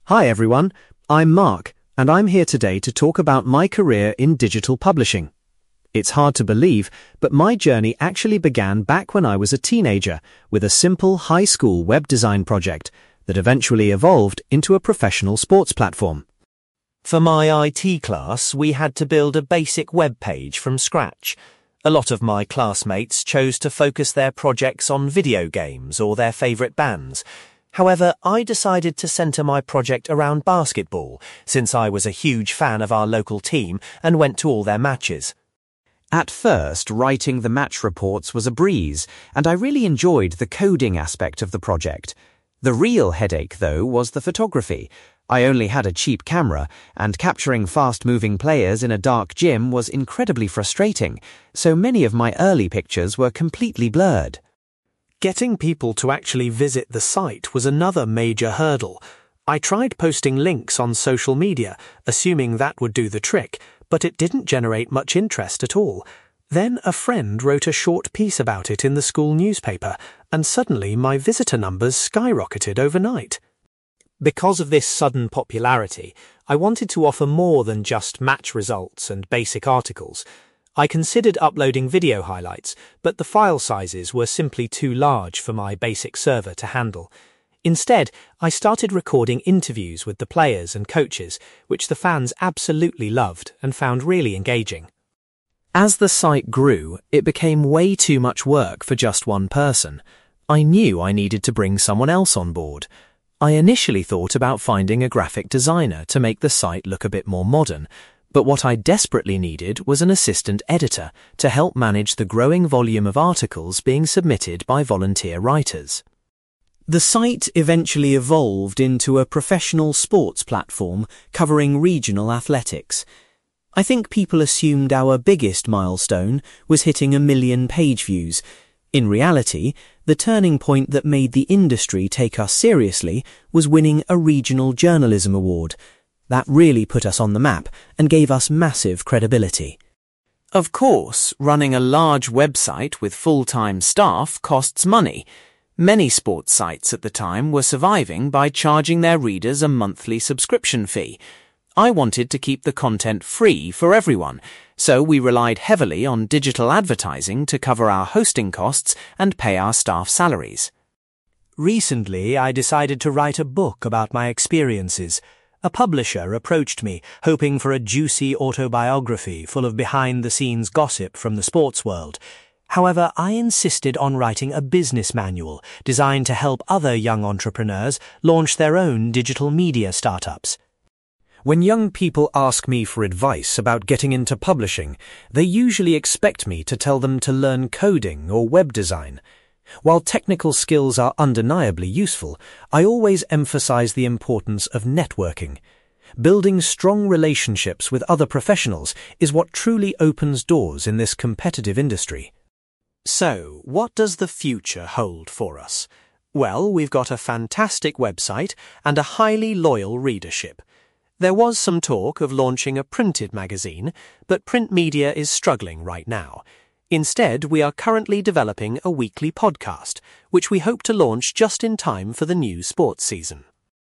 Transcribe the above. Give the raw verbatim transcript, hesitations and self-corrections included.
Hi everyone, I'm Mark, and I'm here today to talk about my career in digital publishing. It's hard to believe, but my journey actually began back when I was a teenager with a simple high school web design project that eventually evolved into a professional sports platform. For my I T class, we had to build a basic web page from scratch. A lot of my classmates chose to focus their projects on video games or their favourite bands. However, I decided to centre my project around basketball, since I was a huge fan of our local team and went to all their matches. At first, writing the match reports was a breeze, and I really enjoyed the coding aspect of the project. The real headache, though, was the photography. I only had a cheap camera, and capturing fast-moving players in a dark gym was incredibly frustrating, so many of my early pictures were completely blurred. Getting people to actually visit the site was another major hurdle. I tried posting links on social media, assuming that would do the trick, but it didn't generate much interest at all. Then a friend wrote a short piece about it in the school newspaper, and suddenly my visitor numbers skyrocketed overnight. Because of this sudden popularity, I wanted to offer more than just match results and basic articles. I considered uploading video highlights, but the file sizes were simply too large for my basic server to handle. Instead, I started recording interviews with the players and coaches, which the fans absolutely loved and found really engaging. As the site grew, it became way too much work for just one person. I knew I needed to bring someone else on board. I initially thought about finding a graphic designer to make the site look a bit more modern, but what I desperately needed was an assistant editor to help manage the growing volume of articles being submitted by volunteer writers. The site eventually evolved into a professional sports platform covering regional athletics. I think people assumed our biggest milestone was hitting a million page views. In reality, the turning point that made the industry take us seriously was winning a regional journalism award. That really put us on the map and gave us massive credibility. Of course, running a large website with full-time staff costs money. Many sports sites at the time were surviving by charging their readers a monthly subscription fee. I wanted to keep the content free for everyone, so we relied heavily on digital advertising to cover our hosting costs and pay our staff salaries. Recently, I decided to write a book about my experiences. A publisher approached me, hoping for a juicy autobiography full of behind-the-scenes gossip from the sports world. However, I insisted on writing a business manual designed to help other young entrepreneurs launch their own digital media startups. When young people ask me for advice about getting into publishing, they usually expect me to tell them to learn coding or web design. While technical skills are undeniably useful, I always emphasize the importance of networking. Building strong relationships with other professionals is what truly opens doors in this competitive industry. So, what does the future hold for us? Well, we've got a fantastic website and a highly loyal readership. There was some talk of launching a printed magazine, but print media is struggling right now. Instead, we are currently developing a weekly podcast, which we hope to launch just in time for the new sports season.